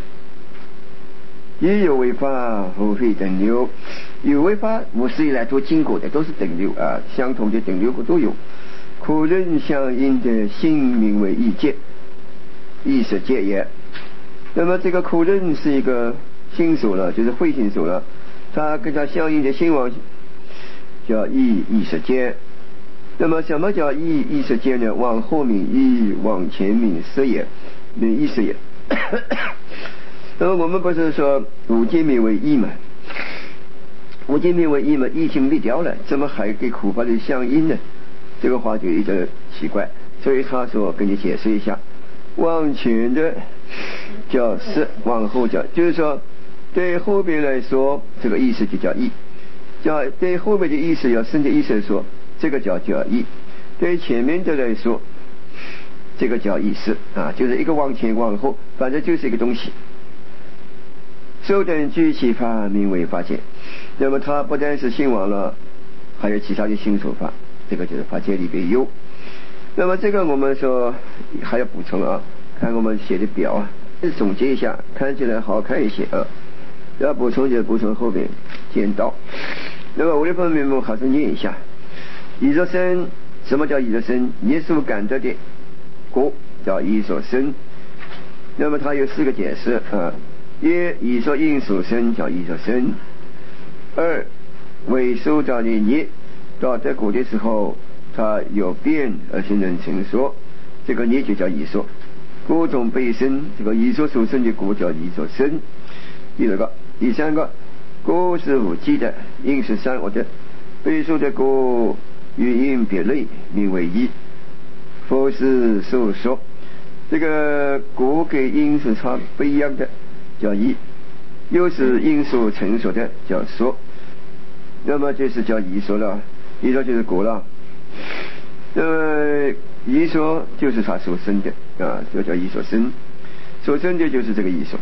也有为法无非等流，有为法无始以来都经过的，都是等流啊，相同的等流都有。苦任相应的性名为意界，意识界也。那么这个苦任是一个心所了，就是慧心所了，它跟它相应的心王叫意意识界。那么什么叫意意识界呢？往后名意，往前名识也，名意识也。那么我们不是说五界名为意嘛？五界名为意嘛，意境灭掉了，怎么还给苦法的相应呢？这个话就有点奇怪，所以他说跟你解释一下，往前的叫识，往后叫，就是说对后边来说，这个意思就叫意，叫对后面的意思要深的意思来说，这个叫叫意，对前面的来说，这个叫意识啊，就是一个往前往后，反正就是一个东西。受等具其法名为法界，那么它不但是心王了，还有其他的心所法。这个就是法界里边有。那么这个我们说还要补充啊，看我们写的表啊，总结一下，看起来好看一些啊。要补充就补充后面见到。那么我的方面我还是念一下。意所生，什么叫意所生？你所感得的果叫意所生。那么它有四个解释啊：一、意所因所生叫意所生；二、为受造的业到得果的时候，它有变而且能成说，这个业就叫意所。果种被生，这个意所所生的果叫意所生。第二个，第三个，果是无记的，因是善恶的，被受的果与因别类，名为义。佛是受说，这个果跟因是差不一样的，叫义；又是因所成熟的，叫说。那么就是叫意所了。意所就是果了，那么意所就是他所生的啊，就叫意所生，所生的就是这个意所。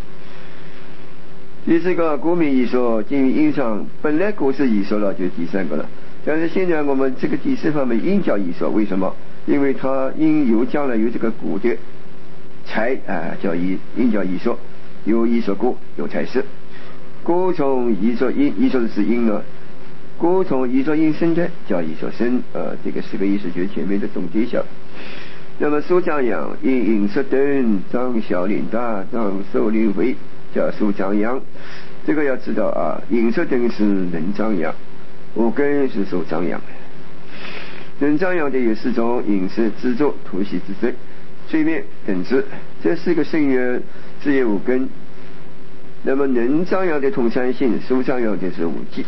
第四个，果名意所，基于因上，本来果是意所了，就是第三个了。但是现在我们这个第四方面因叫意所，为什么？因为它因有将来有这个果的，才啊叫因，因叫意所，有意所果，有才是。果从意所因，意所是因了。果从意所因生的叫意所生，呃，这个四个意思就是前面的总结一下。那么受长养，因饮食等长小领大，长受领为叫受长养。这个要知道啊，饮食等是能长养，五根是受长养。能长养的有四种：饮食、制作、吐息、之罪、睡眠等之，这四个圣源自有五根。那么能长养的同三性，受长养的是五记。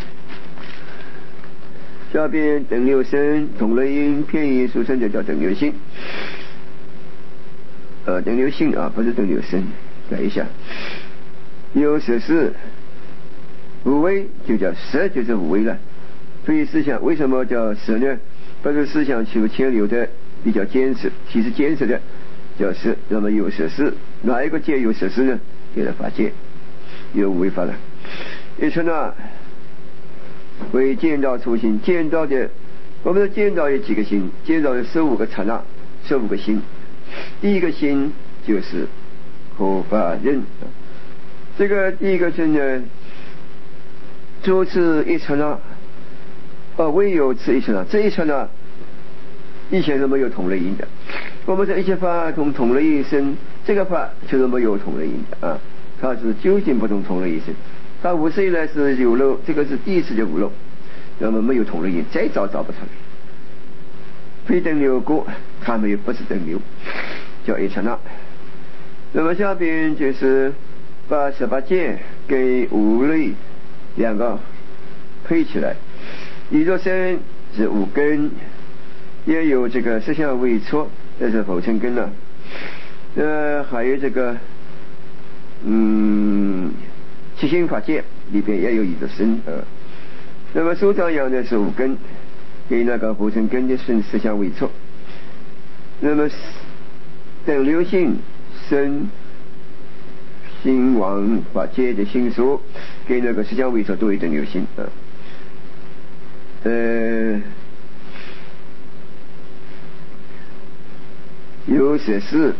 下边等流生，同类因偏因所生的叫等流性，呃，等流性啊，不是等流生，改一下。有色是无为，就叫色就是无为了。 所以思想为什么叫实呢？不是思想求牵流的比较坚实，其实坚实的叫实。那么有实施，哪一个戒有实施呢？就是法戒，有违法了。一刹那为见到初心，见到的我们的见到有几个心？见到有十五个刹那，十五个心。第一个心就是口法忍，这个第一个心呢，诸此一刹那，啊，唯有此一刹那。这一刹那以前是没有同类因的。我们说一切法同同类因生，这个法就是没有同类因的啊，它是究竟不同同类因生。它无始以来是有漏，这个是第一次就无漏，那么没有同类因，再找找不出来。非等流过，它没有不是等流，叫一刹那。那么下边就是把十八界跟五类两个配起来，一作生是五根，也有这个色相味错，这是否成根了。呃，还有这个嗯七心法界里边也有一个生呃，那么收藏养的是五根，给那个否成根的生色相味错。那么等流性生心王法界的心所，给那个色相味错都有等流性啊。呃，有舍事，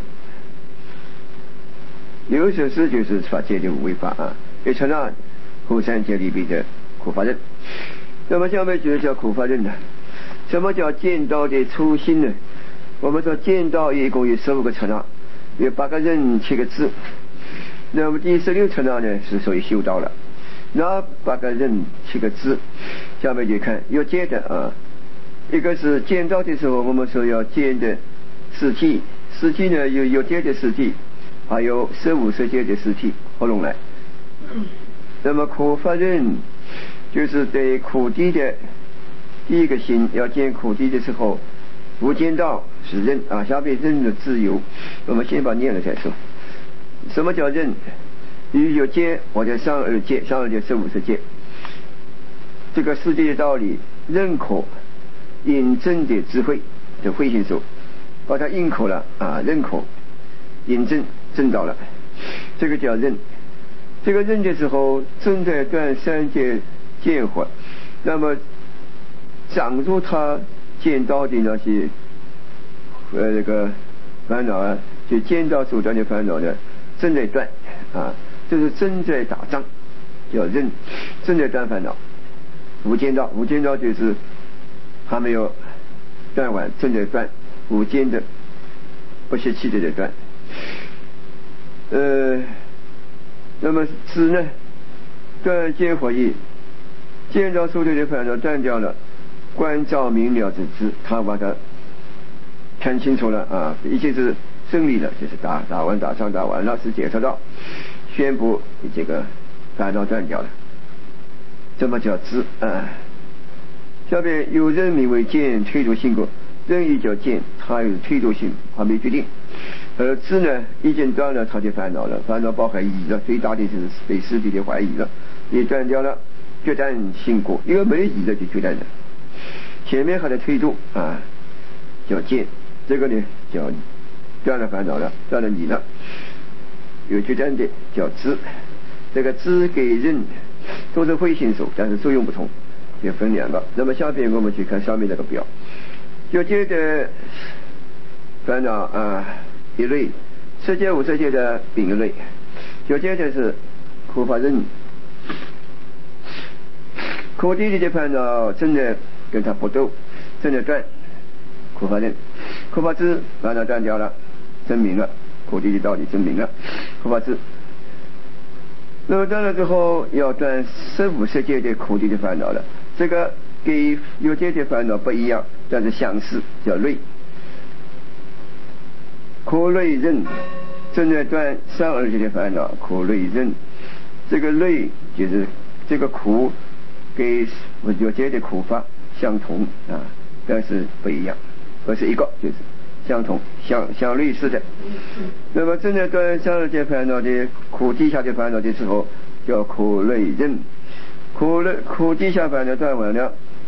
有舍事就是法界的无为法啊。一刹那后三界里边的苦法忍。那么下面就是叫苦法忍呢。什么叫见到的初心呢？我们说见到一共有十五个刹那，有八个忍，七个智。那么第十六刹那呢是属于修道了。那八个忍，七个智，下面就看要见的啊。一个是见到的时候，我们说要见的实体，实体呢有有见的实体，还有十五世界的实体合拢来。那么苦法忍就是对苦谛的第一个心，要见苦谛的时候，无间道是忍啊，下边忍的自由，我们先把念了再说。什么叫忍？与有见或者上二界，上二界十五世界，这个世界的道理认可引证的智慧的慧心所，把它认可了啊，认可引证证到了，这个叫认。这个认的时候正在断三界见惑，那么掌住他见到的那些呃这个烦恼啊，就见到所断的烦恼呢正在断啊，就是正在打仗，叫认，正在断烦恼。无间道，无间道就是还没有断完，正在断，无间的不歇气的在断。呃，那么知呢，断见惑意，见到所断的烦恼断掉了，观照明了之知，他把它看清楚了啊，一切是胜利了，就是打打完打仗打完了，是解脱道，宣布这个烦恼断掉了，这么叫知啊。下边有人名为见，推度性过，人亦叫见，他有推度性，还没决定。而知呢，已经断了他的烦恼了，烦恼包含疑了，最大的就是对实体的怀疑了，也断掉了，决断性过，因为没有疑了就决断了。前面还在推度啊，叫见，这个呢叫断了烦恼了，断了疑了，有决断的叫知。这个知给人都是慧心所，但是作用不同，就分两个。那么下边我们去看上面这个表，有见的烦恼啊一类，世界无世界的丙类，有见的是苦法忍，苦谛里的烦恼正在跟他搏斗，正在断，苦法忍。苦法智烦恼断掉了，证明了苦谛的道理，证明了苦法智。那么断了之后，要断十五世界的苦谛的烦恼了。这个跟有见的烦恼不一样，但是相似，叫类。苦类忍正在断上二界的烦恼，苦类忍，这个类就是这个苦跟有见的苦法相同啊，但是不一样，不是一个，就是相同相相类似的。那么正在断上二界烦恼的苦地下的烦恼的时候，叫苦类忍。苦类苦地下烦恼断完了，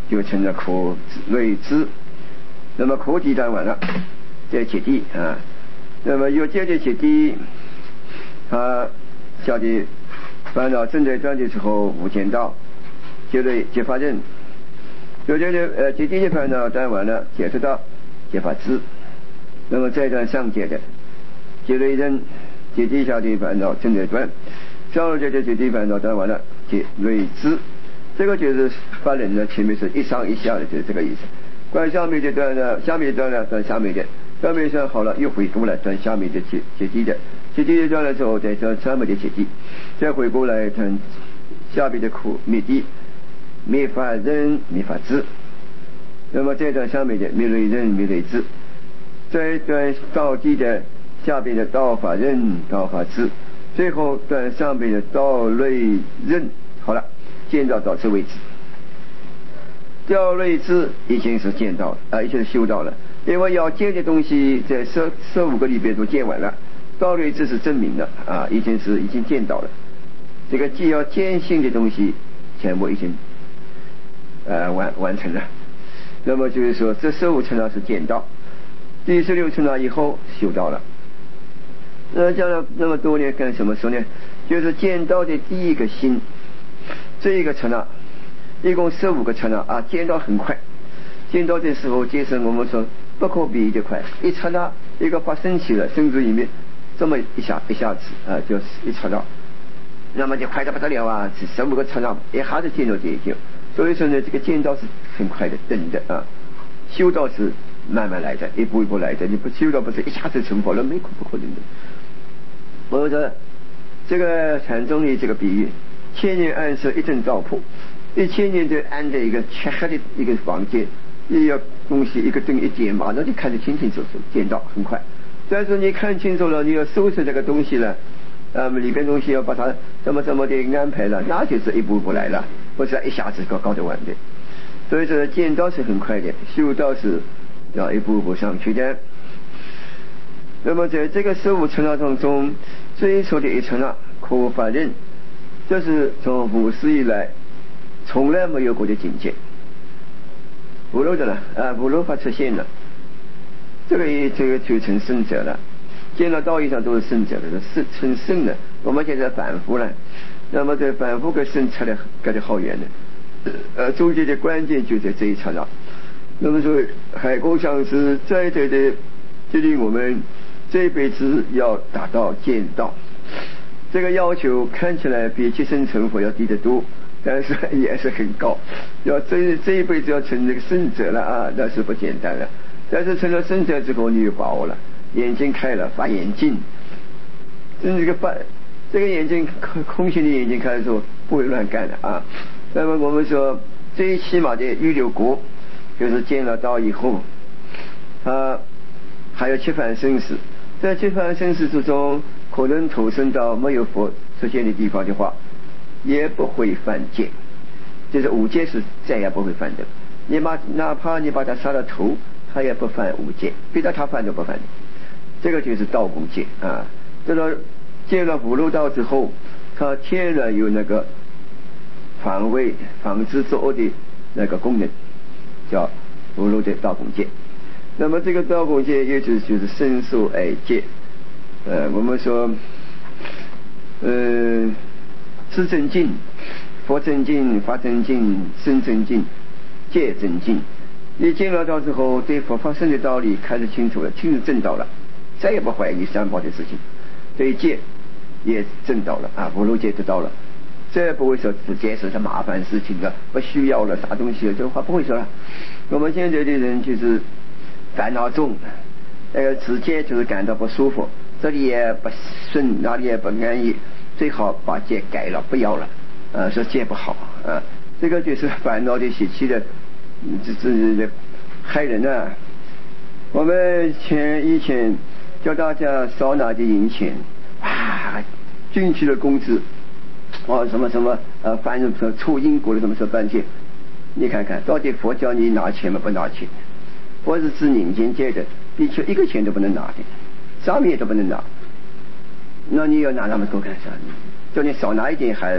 就成了可累支。那么可地断完了，再结地啊。那么有结的结地，他晓得烦恼正在断的时候无间道，结累结法忍。有这个呃结地的烦恼断完了，解脱道结法支。那么再断上界的结累忍，结地下的烦恼正在断，消了这个结地烦恼断完了，结累支。这个就是法忍呢，前面是一上一下的，就是这个意思。关下面的断了，下面断了断下面的，下面算好了又回过来断下面的结结地的，结地的断了之后再断上面的结地，再回过来断下面的苦灭地，灭法忍灭法支。那么再断上面的灭累忍灭累支，再断道地的下边的道法忍道法支，最后断上面的道累忍。好了，见到到此为止。道累支已经是见到了啊，已经是修到了。因为要见的东西在十十五个里边都见完了，道累支是证明了啊，已经是已经见到了。这个既要见性的东西全部已经呃完完成了。那么就是说，这十五层呢是见到，第十六层呢以后修到了。那讲了那么多年干什么说呢？就是见到的第一个心，这一个层呢，一共十五个层呢啊，见到很快。见到的时候，就是我们说不可比拟的快，一刹那一个发生起了，甚至里面这么一下一下子啊，就是一刹那，那么就快得不得了啊！十五个刹那一下子见到这一点，所以说呢，这个见到是很快的，等的啊。修道是慢慢来的，一步一步来的，你不修道不是一下子成佛了，没可不可能的。我说这个禅宗的这个比喻，千年暗室一阵照破，一千年就安在一个漆黑的一个房间，一个东西一个灯一点，马上就看得清清楚楚，见到很快。但是你看清楚了，你要收拾这个东西了，呃，里边东西要把它怎么怎么的安排了，那就是一步步来了，不是一下子搞搞得完的。所以说见到是很快的，修道是要一步步上去的。那么在这个十五层当中，最初的一层啊，可法忍，这是从无始以来从来没有过的境界，无漏的了啊，无漏法出现了，这个也这个就成圣者了。见到道义上都是圣者的，是成圣的。我们现在反复了，那么这反复跟圣差的隔得好远的，呃，中间的关键就在这一刹那。那么说海公上师在这的决定我们这一辈子要达到见道，这个要求看起来比即生成佛要低得多，但是也是很高。要这这一辈子要成这个圣者了啊，那是不简单了。但是成了圣者之后，你有把握了，眼睛开了，发眼镜，这个发这个眼睛空心的眼睛开的时候不会乱干的啊。那么我们说最起码的预留国，就是见了道以后，他还有七番生死，在七番生死之中，可能投生到没有佛出现的地方的话，也不会犯戒，就是五戒是再也不会犯的。你把哪怕你把他杀了头，他也不犯五戒，逼到他犯都不犯的。这个就是道功戒啊。这个见了五路道之后，他天然有那个防卫防止作恶的那个功能，叫五路的道功戒。那么这个道功戒也就是就是身受爱戒。呃，我们说，呃，持正境、佛正境、法正境、身正境、戒正境。你见了道之后，对佛法僧的道理开始清楚了，清楚正道了，再也不怀疑三宝的事情。对戒也正道了啊，五路戒得到了，再也不会说自戒是麻烦事情了，不需要了，啥东西了，这个话不会说了。我们现在的人就是烦恼重，那个自戒就是感到不舒服，这里也不顺，哪里也不安逸，最好把戒改了，不要了，呃，说戒不好啊，这个就是烦恼的习气的。这这害人啊！我们前以前叫大家少拿点银钱啊，进去的工资哦，什么什么呃，反正说出因果的什么说半天，你看看到底佛教你拿钱吗？不拿钱，佛是指人间界的，的确一个钱都不能拿的，上面也都不能拿。那你要拿那么多干啥？叫你少拿一点还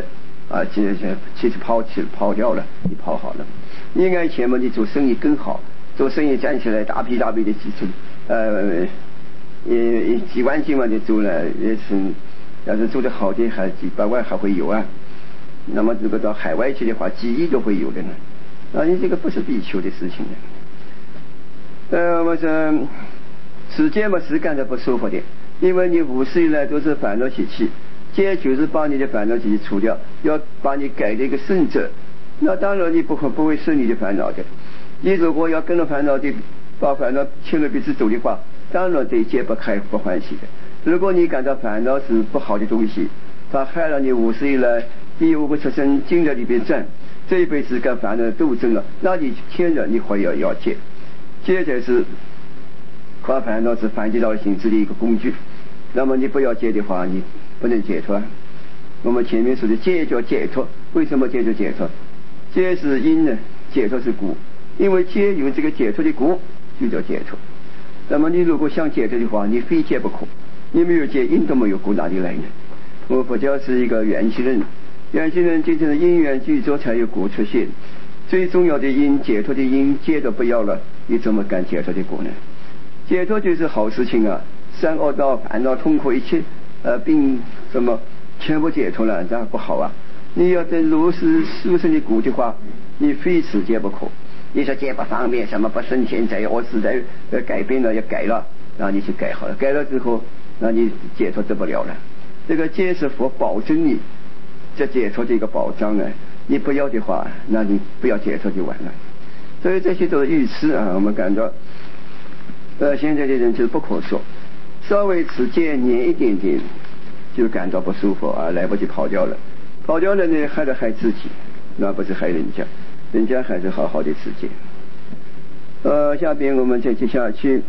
啊，其实其实抛弃抛掉了，你抛好了。你按钱嘛，你做生意更好，做生意站起来大批大批的基础，呃，也几万几万的做了也是，要是做得好的还几百万还会有啊。那么如果到海外去的话，几亿都会有的呢。啊，你这个不是必求的事情呢。呃，我说世界嘛是感到不舒服的，因为你无始以来都是烦恼习气，戒就是把你的烦恼习气除掉，要把你改的一个圣者。那当然你不会不会生你的烦恼的。你如果要跟着烦恼的把烦恼牵着鼻子走的话，当然对戒不开不欢喜的。如果你感到烦恼是不好的东西，它害了你无始以来第五个出生经在里边转，这一辈子跟烦恼斗争了，那你天然你会要要戒。戒才是把烦恼是反击到心智的一个工具。那么你不要戒的话，你不能解脱。我们前面说的戒叫解脱，为什么戒叫解脱？戒是因呢，解脱是果。因为戒有这个解脱的果，就叫解脱。那么你如果想解脱的话，你非戒不可。你没有戒，因都没有果，哪里来呢？我们佛教是一个缘起论，缘起论就是因缘具足才有果出现。最重要的因，解脱的因，戒都不要了，你怎么敢解脱的果呢？解脱就是好事情啊，三恶道、烦恼、痛苦一切呃病什么全部解脱了，这样不好啊。你要等如是殊胜的果的话，你非此戒不可。你说戒不方便，什么不顺现在我时代呃改变了要改了，那你去改好了，改了之后，那你解脱得不了了。这个戒是佛保证你这解脱的一个保障啊，你不要的话，那你不要解脱就完了。所以这些都是愚痴啊，我们感到呃现在的人就是不可说，稍微持戒黏一点点就感到不舒服啊，来不及跑掉了，跑掉了呢害了害自己，那不是害人家，人家还是好好的持戒。呃，下边我们再接下去。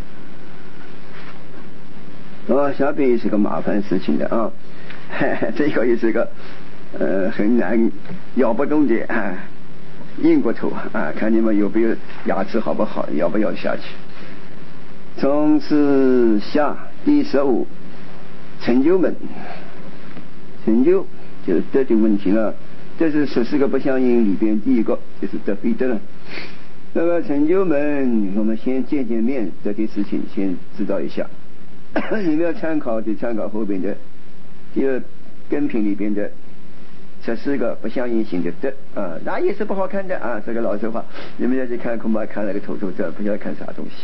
哦，下边也是个麻烦事情的啊，这个也是个呃很难咬不动的啊硬骨头啊，看你们有没有牙齿好不好，咬不咬下去。从此下第十五，成就门。成就就是德的问题了，这是十四个不相应里边第一个，就是德非德了。那么成就门，我们先见见面，这件事情先知道一下。你们要参考就参考后边的第二根品里边的这四个不相应性的德啊，那也是不好看的啊，这个老实话，你们要去看恐怕看那个头头这不晓得看啥东西。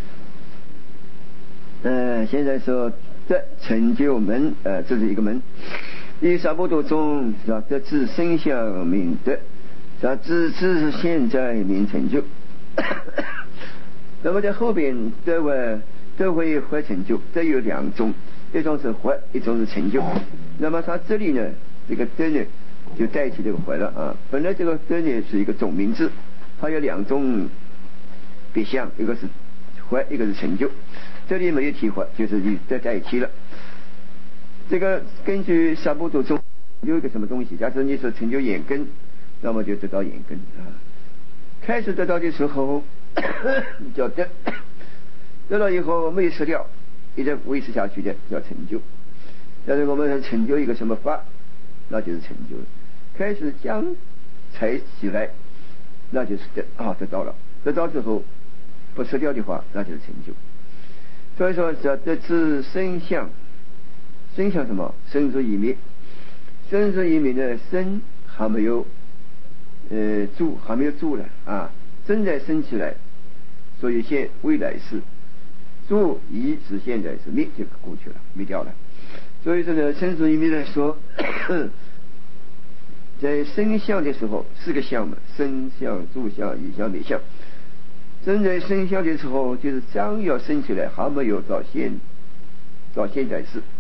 嗯、呃，现在说德成就门，呃，这是一个门。第三部多中是吧？德自生相名德，是吧？自自现在名成就。那么在后边德为德为或成就，德有两种，一种是或，一种是成就。那么它这里呢，这个德呢就代替这个或了啊。本来这个德呢是一个总名字，它有两种别相，一个是或，一个是成就。这里没有提或，就是与德代替了。这个根据三部多中有一个什么东西，假设你是成就眼根，那么就得到眼根啊。开始得到的时候叫德，得到以后没有失掉，一直维持下去的叫成就。但是我们成就一个什么法，那就是成就了。开始将才起来，那就是得啊，得到了。得到之后不失掉的话，那就是成就。所以说叫得知生相，生相什么？生之已灭。生之已灭呢，生还没有呃住，还没有住了啊，正在生起来，所以现未来世。住已是现在是灭，就过去了，灭掉了。所以说呢，生之已灭来说，在生相的时候四个相嘛，生相、住相、异相、灭相。正在生相的时候，就是将要生起来，还没有到现到现在世。